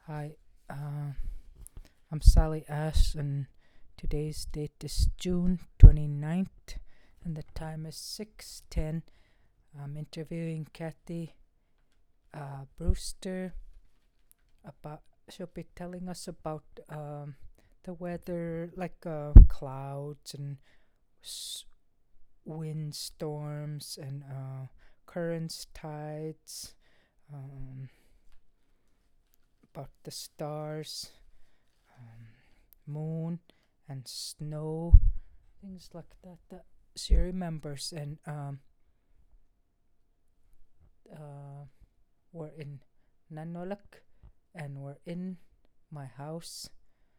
Hi, I'm Sally Ash, and today's date is June 29th, and the time is 6:10. I'm interviewing Kathy Brewster about. She'll be telling us about the weather, like clouds and windstorms and currents, tides, um, about the stars, um, moon, and snow, things like that that she remembers. And we're in Nanolak, and we're in my house.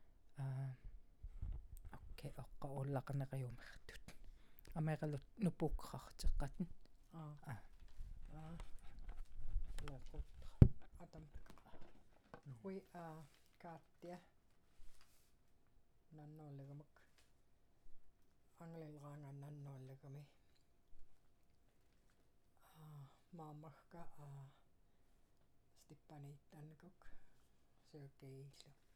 Okay, kaula ka na kayo makatut. Amay kalot nupuk kakatsakat. Ah, lakut atam hui kaattia nannoollegamak anglilraanga nannoollegami maamagka Stepaniittannakuk Sergei